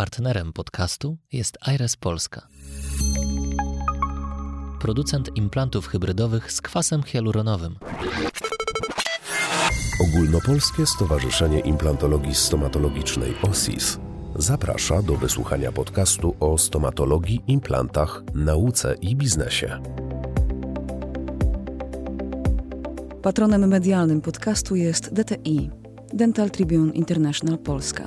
Partnerem podcastu jest Aires Polska. Producent implantów hybrydowych z kwasem hialuronowym. Ogólnopolskie Stowarzyszenie Implantologii Stomatologicznej OSIS zaprasza do wysłuchania podcastu o stomatologii, implantach, nauce i biznesie. Patronem medialnym podcastu jest DTI, Dental Tribune International Polska.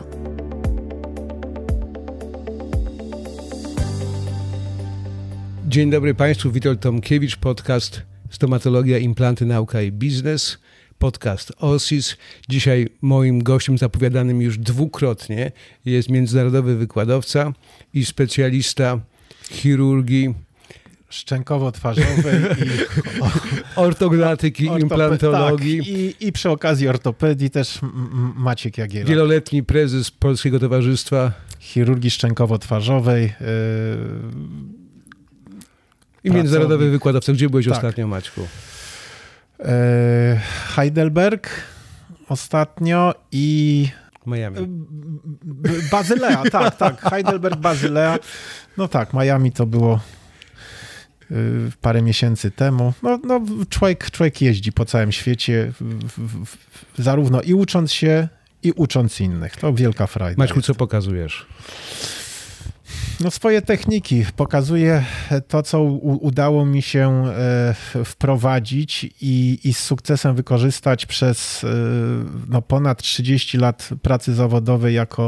Dzień dobry Państwu, Witold Tomkiewicz, podcast Stomatologia, Implanty, Nauka i Biznes, podcast OSIS. Dzisiaj moim gościem zapowiadanym już dwukrotnie jest międzynarodowy wykładowca i specjalista chirurgii szczękowo-twarzowej i ortognatyki, implantologii. Tak, i przy okazji ortopedii też Maciek Jagiela. Wieloletni prezes Polskiego Towarzystwa Chirurgii Szczękowo-Twarzowej. I międzynarodowy wykładowca. Gdzie byłeś ostatnio, Maćku? Heidelberg ostatnio i Miami. Bazylea, tak. Heidelberg, Bazylea. No tak, Miami to było parę miesięcy temu. No człowiek jeździ po całym świecie, zarówno i ucząc się, i ucząc innych. To wielka frajda. Maćku, co pokazujesz? No swoje techniki. Pokazuję to, co udało mi się wprowadzić i z sukcesem wykorzystać przez ponad 30 lat pracy zawodowej jako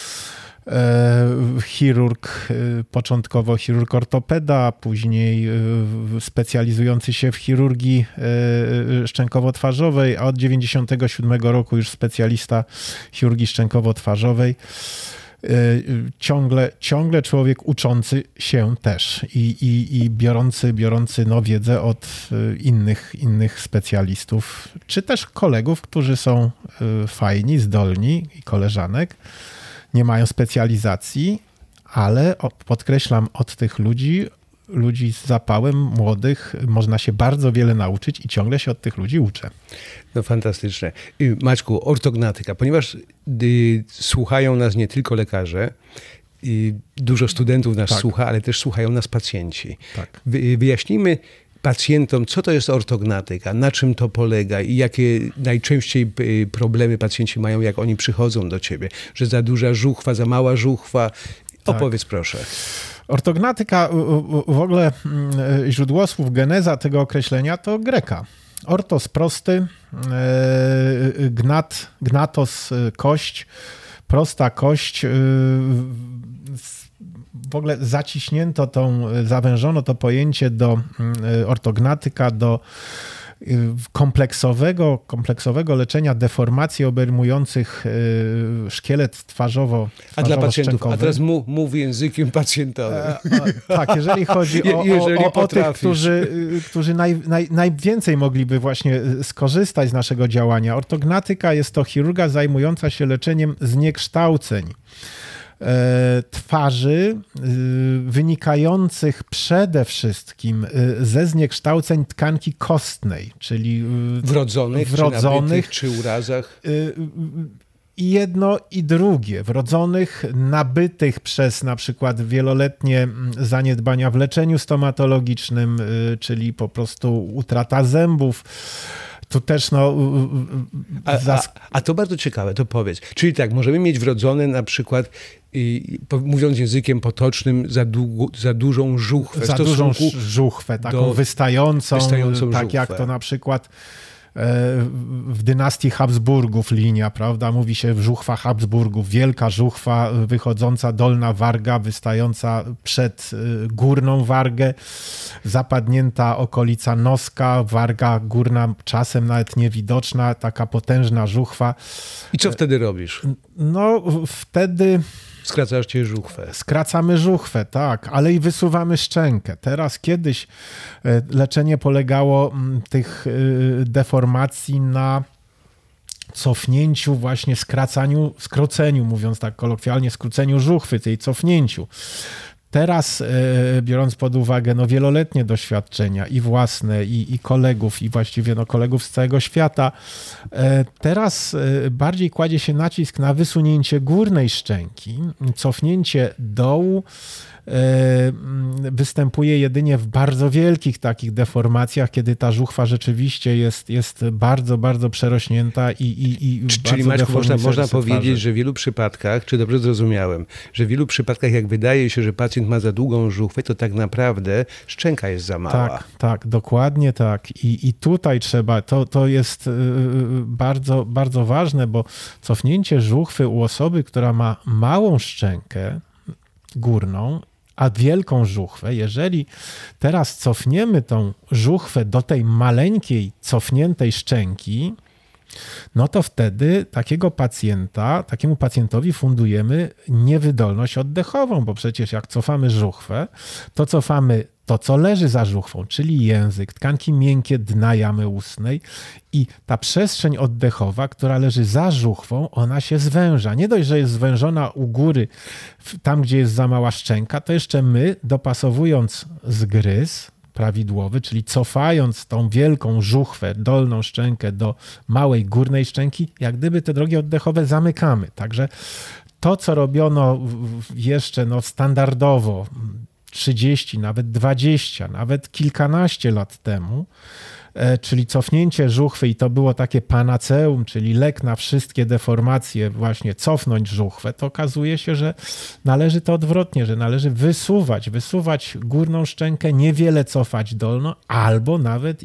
chirurg, początkowo chirurg ortopeda, później specjalizujący się w chirurgii szczękowo-twarzowej, a od 1997 roku już specjalista chirurgii szczękowo-twarzowej. Ciągle człowiek uczący się też i biorący wiedzę od innych specjalistów, czy też kolegów, którzy są fajni, zdolni i koleżanek, nie mają specjalizacji, ale podkreślam, od tych ludzi z zapałem, młodych, można się bardzo wiele nauczyć i ciągle się od tych ludzi uczę. No fantastyczne. Maćku, ortognatyka, ponieważ słuchają nas nie tylko lekarze, dużo studentów nas słucha, ale też słuchają nas pacjenci. Tak. Wyjaśnijmy pacjentom, co to jest ortognatyka, na czym to polega i jakie najczęściej problemy pacjenci mają, jak oni przychodzą do ciebie, że za duża żuchwa, za mała żuchwa. Opowiedz proszę. Ortognatyka, w ogóle źródłosłów, geneza tego określenia to greka. Ortos prosty, gnatos kość, prosta kość. W ogóle zawężono to pojęcie do ortognatyka, do kompleksowego leczenia deformacji obejmujących szkielet twarzowo-szczękowy. A dla pacjentów, a teraz mów językiem pacjentowym. Tak, jeżeli chodzi o tych, którzy najwięcej mogliby właśnie skorzystać z naszego działania. Ortognatyka jest to chirurgia zajmująca się leczeniem zniekształceń twarzy wynikających przede wszystkim ze zniekształceń tkanki kostnej, czyli wrodzonych czy nabytych, czy urazach. I jedno i drugie. Wrodzonych, nabytych przez na przykład wieloletnie zaniedbania w leczeniu stomatologicznym, czyli po prostu utrata zębów. Tu też A to bardzo ciekawe, to powiedz. Czyli tak, możemy mieć wrodzone na przykład, mówiąc językiem potocznym, za dużą żuchwę. Za dużą żuchwę, taką wystającą tak żuchwę. Jak to na przykład w dynastii Habsburgów linia, prawda? Mówi się żuchwa Habsburgów, wielka żuchwa, wychodząca dolna warga, wystająca przed górną wargę, zapadnięta okolica noska, warga górna czasem nawet niewidoczna, taka potężna żuchwa. I co wtedy robisz? No wtedy skracasz cię żuchwę. Skracamy żuchwę, tak, ale i wysuwamy szczękę. Kiedyś leczenie polegało tych deformacji na cofnięciu, właśnie skróceniu, mówiąc tak kolokwialnie, skróceniu żuchwy, tej cofnięciu. Teraz, biorąc pod uwagę wieloletnie doświadczenia i własne, i kolegów, i właściwie kolegów z całego świata, teraz bardziej kładzie się nacisk na wysunięcie górnej szczęki, cofnięcie dołu występuje jedynie w bardzo wielkich takich deformacjach, kiedy ta żuchwa rzeczywiście jest bardzo, bardzo przerośnięta i Czyli Maćku, można powiedzieć, że w wielu przypadkach, czy dobrze zrozumiałem, że w wielu przypadkach jak wydaje się, że pacjent ma za długą żuchwę, to tak naprawdę szczęka jest za mała. Tak, dokładnie tak. I tutaj trzeba, to jest bardzo, bardzo ważne, bo cofnięcie żuchwy u osoby, która ma małą szczękę górną, a wielką żuchwę, jeżeli teraz cofniemy tą żuchwę do tej maleńkiej, cofniętej szczęki, no to wtedy takiemu pacjentowi fundujemy niewydolność oddechową, bo przecież jak cofamy żuchwę, to cofamy to, co leży za żuchwą, czyli język, tkanki miękkie dna jamy ustnej i ta przestrzeń oddechowa, która leży za żuchwą, ona się zwęża. Nie dość, że jest zwężona u góry, tam gdzie jest za mała szczęka, to jeszcze my, dopasowując zgryz prawidłowy, czyli cofając tą wielką żuchwę, dolną szczękę do małej górnej szczęki, jak gdyby te drogi oddechowe zamykamy. Także to, co robiono jeszcze standardowo 30, nawet 20, nawet kilkanaście lat temu, czyli cofnięcie żuchwy i to było takie panaceum, czyli lek na wszystkie deformacje, właśnie cofnąć żuchwę, to okazuje się, że należy to odwrotnie, że należy wysuwać górną szczękę, niewiele cofać dolną, albo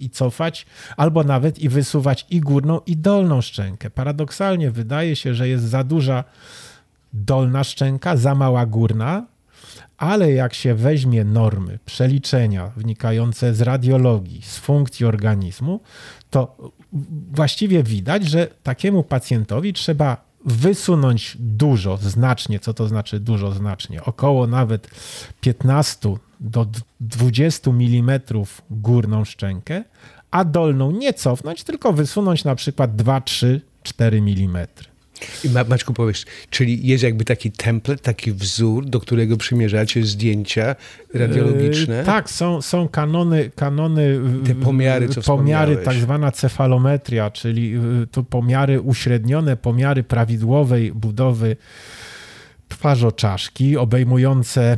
nawet i wysuwać i górną, i dolną szczękę. Paradoksalnie wydaje się, że jest za duża dolna szczęka, za mała górna, ale jak się weźmie normy, przeliczenia wynikające z radiologii, z funkcji organizmu, to właściwie widać, że takiemu pacjentowi trzeba wysunąć dużo, znacznie, co to znaczy dużo, znacznie, około nawet 15 do 20 mm górną szczękę, a dolną nie cofnąć, tylko wysunąć na przykład 2, 3, 4 mm. I Maćku, powiesz, czyli jest jakby taki template, taki wzór, do którego przymierzacie zdjęcia radiologiczne? Tak, są kanony te pomiary, co pomiary, tak zwana cefalometria, czyli to pomiary uśrednione, pomiary prawidłowej budowy twarzoczaszki, obejmujące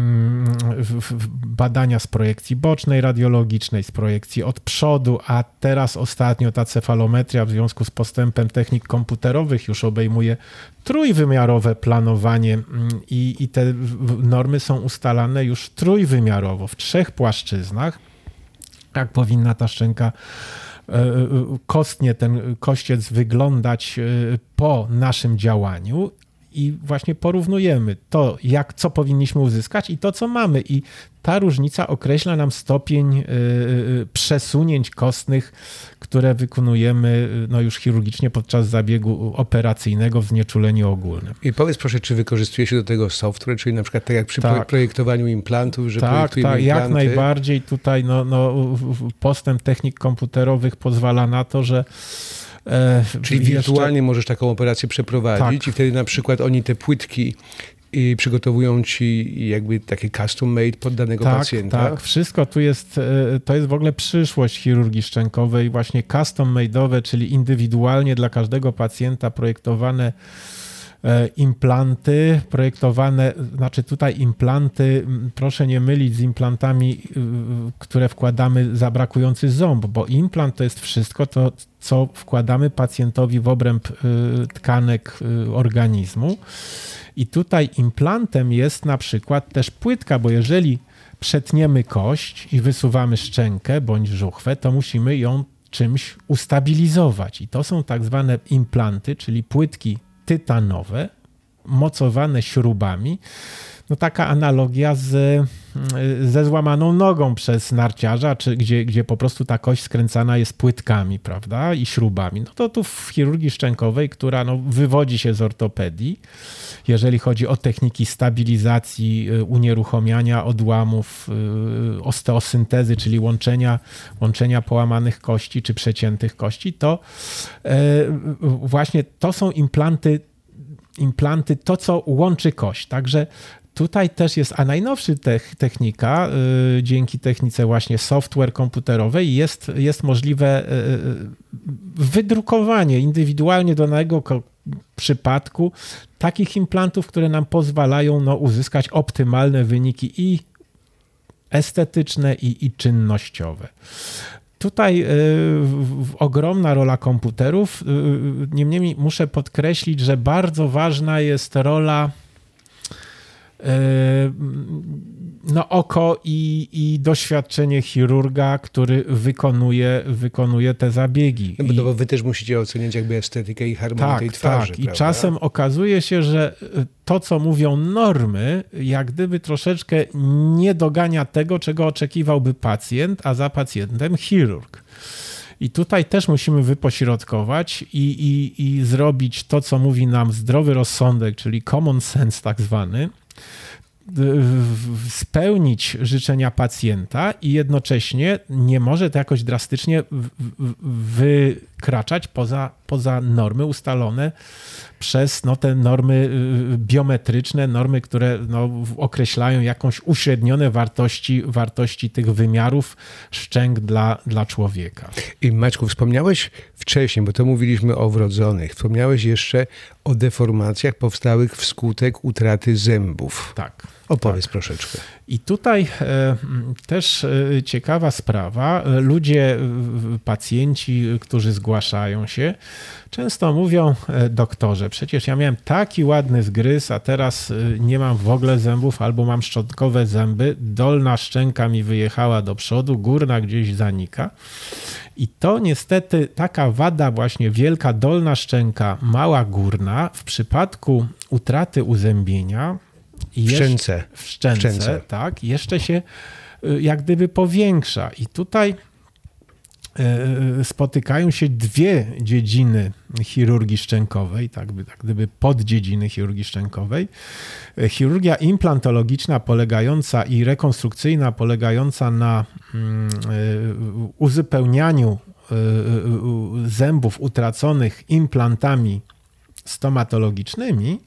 badania z projekcji bocznej radiologicznej, z projekcji od przodu, a teraz ostatnio ta cefalometria w związku z postępem technik komputerowych już obejmuje trójwymiarowe planowanie i te normy są ustalane już trójwymiarowo, w 3 płaszczyznach, jak powinna ta szczęka kostnie, ten kościec wyglądać po naszym działaniu. I właśnie porównujemy to, co powinniśmy uzyskać i to, co mamy. I ta różnica określa nam stopień przesunięć kostnych, które wykonujemy już chirurgicznie podczas zabiegu operacyjnego w znieczuleniu ogólnym. I powiedz proszę, czy wykorzystuje się do tego software, czyli na przykład tak jak przy projektowaniu implantów, że projektujemy implanty? Jak najbardziej. Tutaj postęp technik komputerowych pozwala na to, że czyli wirtualnie możesz taką operację przeprowadzić i wtedy na przykład oni te płytki i przygotowują ci jakby takie custom made pod danego pacjenta. Tak, wszystko tu jest, to jest w ogóle przyszłość chirurgii szczękowej, właśnie custom made'owe, czyli indywidualnie dla każdego pacjenta projektowane implanty, znaczy tutaj implanty, proszę nie mylić z implantami, które wkładamy za brakujący ząb, bo implant to jest wszystko to, co wkładamy pacjentowi w obręb tkanek organizmu. I tutaj implantem jest na przykład też płytka, bo jeżeli przetniemy kość i wysuwamy szczękę bądź żuchwę, to musimy ją czymś ustabilizować. I to są tak zwane implanty, czyli płytki tytanowe, mocowane śrubami. Taka analogia ze złamaną nogą przez narciarza, gdzie po prostu ta kość skręcana jest płytkami, prawda, i śrubami. To tu w chirurgii szczękowej, która wywodzi się z ortopedii, jeżeli chodzi o techniki stabilizacji, unieruchomiania odłamów, osteosyntezy, czyli łączenia połamanych kości czy przeciętych kości, to właśnie to są implanty, to co łączy kość. Także tutaj też jest, a najnowsza technika, dzięki technice właśnie software komputerowej jest możliwe wydrukowanie indywidualnie do danego przypadku takich implantów, które nam pozwalają uzyskać optymalne wyniki i estetyczne i czynnościowe. Tutaj ogromna rola komputerów, niemniej muszę podkreślić, że bardzo ważna jest rola oko i doświadczenie chirurga, który wykonuje te zabiegi. No bo wy też musicie oceniać jakby estetykę i harmonię tej twarzy. Tak, i czasem okazuje się, że to, co mówią normy, jak gdyby troszeczkę nie dogania tego, czego oczekiwałby pacjent, a za pacjentem chirurg. I tutaj też musimy wypośrodkować i zrobić to, co mówi nam zdrowy rozsądek, czyli common sense tak zwany, spełnić życzenia pacjenta i jednocześnie nie może to jakoś drastycznie wykraczać poza normy ustalone przez te normy biometryczne, normy, które określają jakąś uśrednione wartości tych wymiarów szczęk dla człowieka. I Maćku, wspomniałeś wcześniej, bo to mówiliśmy o wrodzonych, wspomniałeś jeszcze o deformacjach powstałych wskutek utraty zębów. Tak. Opowiedz troszeczkę. I tutaj też ciekawa sprawa. Ludzie, pacjenci, którzy zgłaszają się, często mówią: doktorze, przecież ja miałem taki ładny zgryz, a teraz nie mam w ogóle zębów albo mam szczątkowe zęby, dolna szczęka mi wyjechała do przodu, górna gdzieś zanika. I to niestety taka wada właśnie wielka dolna szczęka, mała górna w przypadku utraty uzębienia w szczęce, tak, jeszcze się jak gdyby powiększa. I tutaj spotykają się dwie dziedziny chirurgii szczękowej, tak gdyby poddziedziny chirurgii szczękowej. Chirurgia implantologiczna polegająca i rekonstrukcyjna polegająca na uzupełnianiu zębów utraconych implantami stomatologicznymi.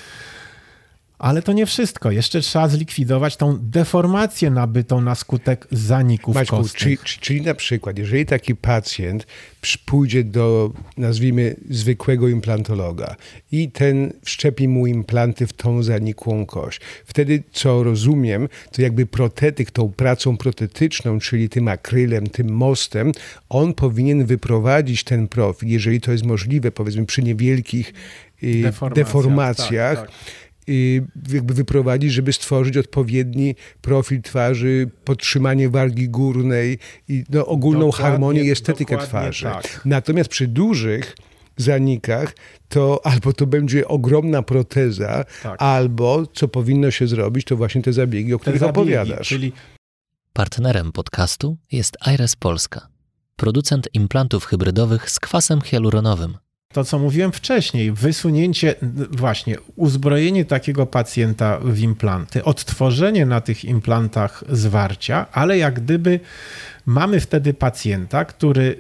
Ale to nie wszystko. Jeszcze trzeba zlikwidować tą deformację nabytą na skutek zaników kostnych. Czyli na przykład, jeżeli taki pacjent pójdzie do, nazwijmy, zwykłego implantologa i ten wszczepi mu implanty w tą zanikłą kość, wtedy, co rozumiem, to jakby protetyk tą pracą protetyczną, czyli tym akrylem, tym mostem, on powinien wyprowadzić ten profil, jeżeli to jest możliwe, powiedzmy przy niewielkich deformacjach. Tak. Jakby wyprowadzić, żeby stworzyć odpowiedni profil twarzy, podtrzymanie wargi górnej i ogólną harmonię i estetykę twarzy. Tak. Natomiast przy dużych zanikach to albo to będzie ogromna proteza, tak, albo co powinno się zrobić, to właśnie te zabiegi, o których opowiadasz. Partnerem podcastu jest Aires Polska, producent implantów hybrydowych z kwasem hialuronowym. To, co mówiłem wcześniej, wysunięcie, właśnie uzbrojenie takiego pacjenta w implanty, odtworzenie na tych implantach zwarcia, ale jak gdyby mamy wtedy pacjenta, który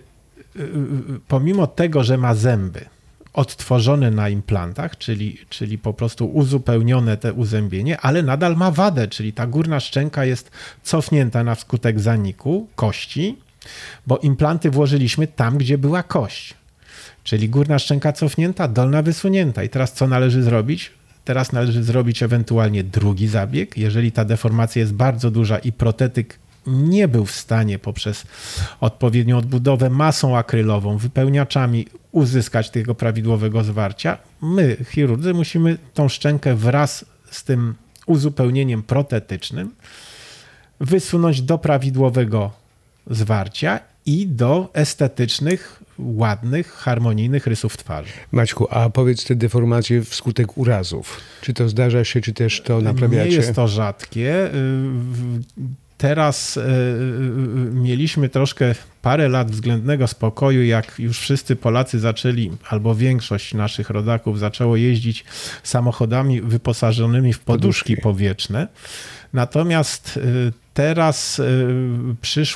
pomimo tego, że ma zęby odtworzone na implantach, czyli po prostu uzupełnione te uzębienie, ale nadal ma wadę, czyli ta górna szczęka jest cofnięta na skutek zaniku kości, bo implanty włożyliśmy tam, gdzie była kość. Czyli górna szczęka cofnięta, dolna wysunięta. I teraz co należy zrobić? Teraz należy zrobić ewentualnie drugi zabieg. Jeżeli ta deformacja jest bardzo duża i protetyk nie był w stanie poprzez odpowiednią odbudowę masą akrylową, wypełniaczami uzyskać tego prawidłowego zwarcia, my, chirurdzy, musimy tą szczękę wraz z tym uzupełnieniem protetycznym wysunąć do prawidłowego zwarcia i do estetycznych, ładnych, harmonijnych rysów twarzy. Maćku, a powiedz te deformacje wskutek urazów. Czy to zdarza się, czy też to naprawiacie? Nie jest to rzadkie. Teraz mieliśmy troszkę parę lat względnego spokoju, jak już wszyscy Polacy zaczęli, albo większość naszych rodaków zaczęło jeździć samochodami wyposażonymi w poduszki powietrzne. Natomiast teraz przyszła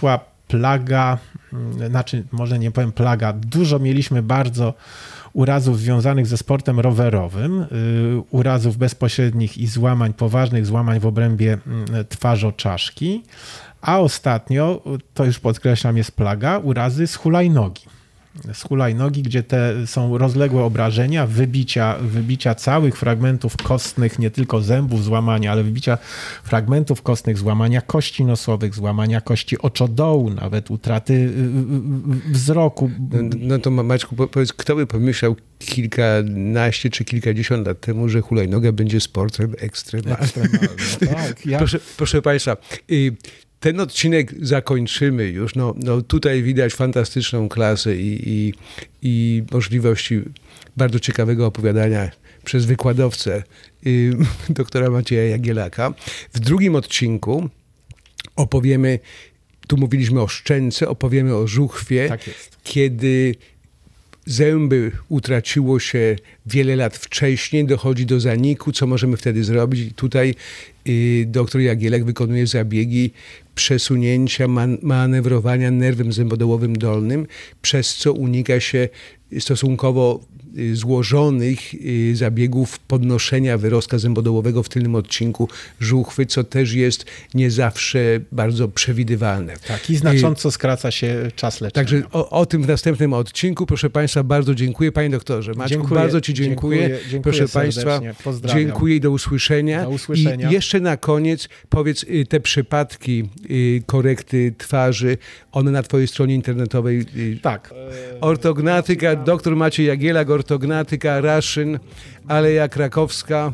plaga, znaczy może nie powiem plaga, dużo mieliśmy bardzo urazów związanych ze sportem rowerowym, urazów bezpośrednich i złamań, poważnych złamań w obrębie twarzoczaszki, a ostatnio, to już podkreślam, jest plaga, urazy z hulajnogi. Z hulajnogi, gdzie te są rozległe obrażenia, wybicia całych fragmentów kostnych, nie tylko zębów, złamania, ale wybicia fragmentów kostnych, złamania kości nosowych, złamania kości oczodołu, nawet utraty wzroku. No to Maćku, powiedz, kto by pomyślał kilkanaście czy kilkadziesiąt lat temu, że hulajnoga będzie sportem ekstremalnym. Tak, proszę Państwa, ten odcinek zakończymy już. No tutaj widać fantastyczną klasę i możliwości bardzo ciekawego opowiadania przez wykładowcę doktora Macieja Jagielaka. W drugim odcinku opowiemy, tu mówiliśmy o szczęce, opowiemy o żuchwie, tak jest. Kiedy zęby utraciło się wiele lat wcześniej, dochodzi do zaniku, co możemy wtedy zrobić? I tutaj doktor Jagielak wykonuje zabiegi przesunięcia, manewrowania nerwem zębodołowym dolnym, przez co unika się stosunkowo złożonych zabiegów podnoszenia wyrostka zębodołowego w tylnym odcinku żuchwy, co też jest nie zawsze bardzo przewidywalne. Tak, i znacząco skraca się czas leczenia. Także o tym w następnym odcinku. Proszę Państwa, bardzo dziękuję. Panie doktorze, Maćku, bardzo Ci dziękuję. Proszę Państwa, dziękuję i do usłyszenia. I jeszcze na koniec powiedz te przypadki korekty twarzy, one na Twojej stronie internetowej. Tak. Ortognatyka, doktor Maciej Jagielak, ortognatyka, Raszyn, Aleja Krakowska.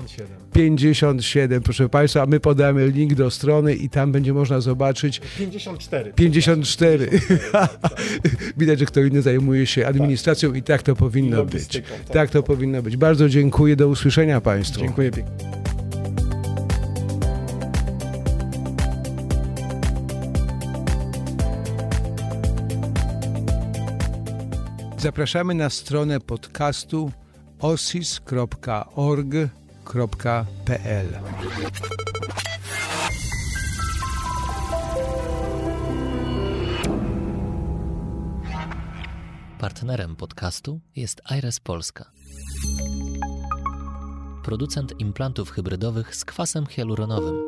57, proszę Państwa, a my podamy link do strony i tam będzie można zobaczyć. 54. Widać, że kto inny zajmuje się administracją i tak to powinno być. Tak to powinno być. Bardzo dziękuję, do usłyszenia Państwu. Dziękuję pięknie. Zapraszamy na stronę podcastu osis.org.pl. Partnerem podcastu jest Aires Polska. Producent implantów hybrydowych z kwasem hialuronowym.